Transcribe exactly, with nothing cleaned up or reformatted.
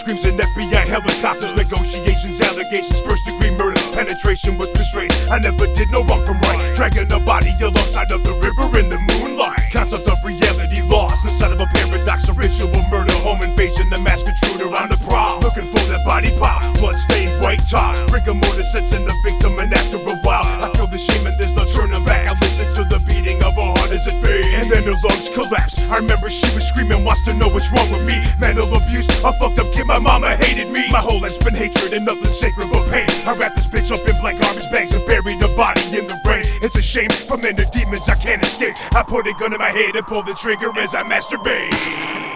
screams and F B I helicopters, negotiations, allegations, first degree murder, penetration with restraint. I never did no wrong from right, dragging a body alongside of the river in the moonlight. Concepts of reality lost inside of a paradox, a ritual murder, home invasion, the masked intruder on the prowl, looking for that body pile, blood-stained white top, rigor mortis sets in the victim, and after a while I feel the shame and there's no turning back. I listen to the beating of her heart as it fades, and then her lungs collapsed. I remember she was screaming, wants to know what's wrong with me. Mental abuse, a fucked up kid, my mama hated me. My whole life's been hatred and nothing sacred but pain. I wrap this bitch up in black garbage bags and bury the body in the rain. It's a shame, from inner demons I can't escape. I put a gun in my head and pull the trigger as I masturbate.